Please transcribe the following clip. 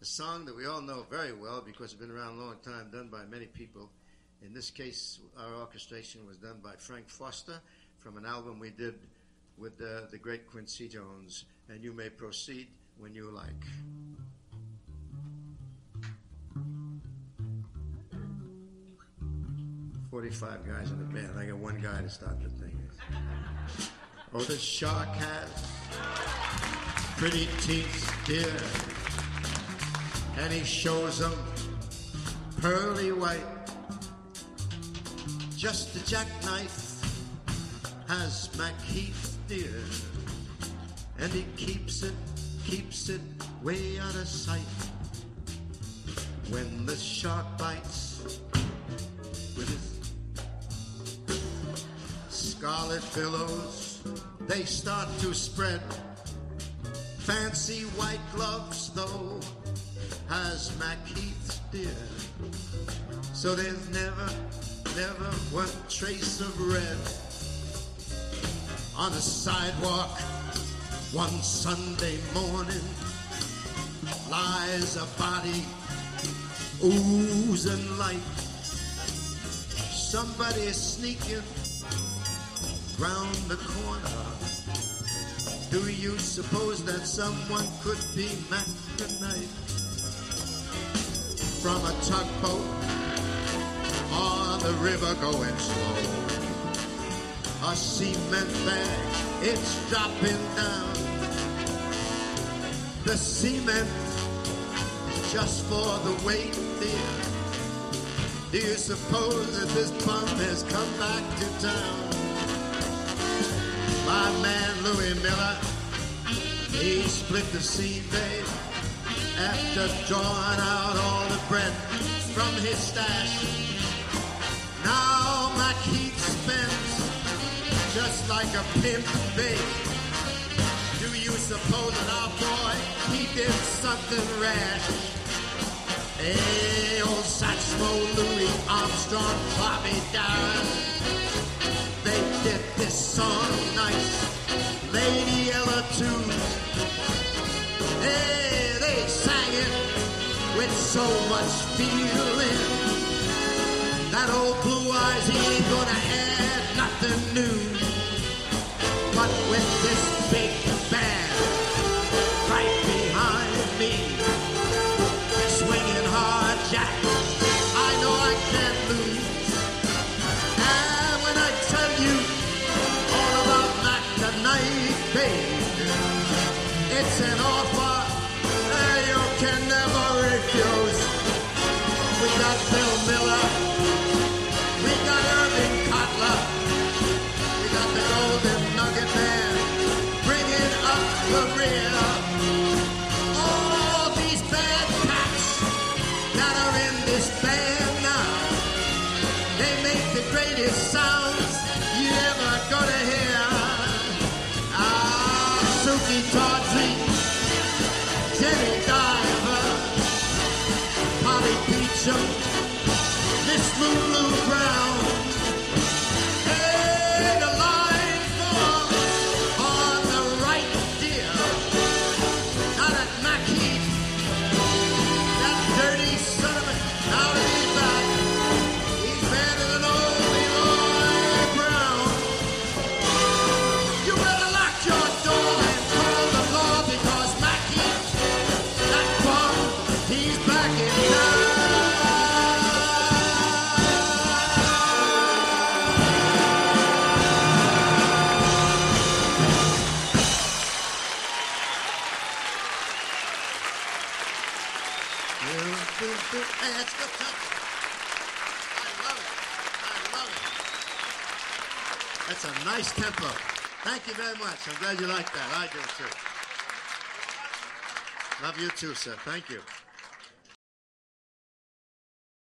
song that we all know very well because it's been around a long time, done by many people. In this case, our orchestration was done by Frank Foster from an album we did with the great Quincy Jones. And you may proceed when you like. "45 guys in the band. I got one guy to start the thing. Oh, the shark has pretty teeth, dear, and he shows them pearly white. Just a jackknife has Macheath, dear, and he keeps it way out of sight. When the shark bites with his scarlet billows, they start to spread. Fancy white gloves, though, has Macheath, dear, so there's never one trace of red. On a sidewalk one Sunday morning lies a body oozing light. Somebody sneaking round the corner. Do you suppose that someone could be McKnight? From a tugboat on the river going slow, a cement bag, it's dropping down. The cement just for the weight, dear. Do you suppose that this bum has come back to town? My man Louis Miller, he split the scene, babe, after drawing out all the bread from his stash. Now Macheath spends just like a pimp, babe. Do you suppose that our boy, he did something rash? Hey, old Satchmo, Louis Armstrong, Bobby Darin, they did this song nice. Lady Ella too. Hey, they sang it with so much feeling. That old Blue Eyes, he ain't gonna add nothing new. But with this big band right behind me, swinging hard jack, I know I can't lose. And when I tell you all about McKnight, babe, it's an offer you can never refuse. We got Bill Miller, we got Irving Cotler, we got the Golden Nugget Man bringing up the rear. All these bad cats that are in this band now, they make the greatest sounds you ever gonna hear. Suki Tawdry, Jenny Diver, Polly Peachum, Miss Lulu Brown. Hey, the line forms on the right, dear. Now that Macheath, that dirty son of a, now that he's back, he's better than old Leroy Brown. You better lock your door and call the law because Macheath, that bum, he's back in town. Hey, that's good stuff. I love it. That's a nice tempo. Thank you very much. I'm glad you like that. I do too. Love you too, sir. Thank you.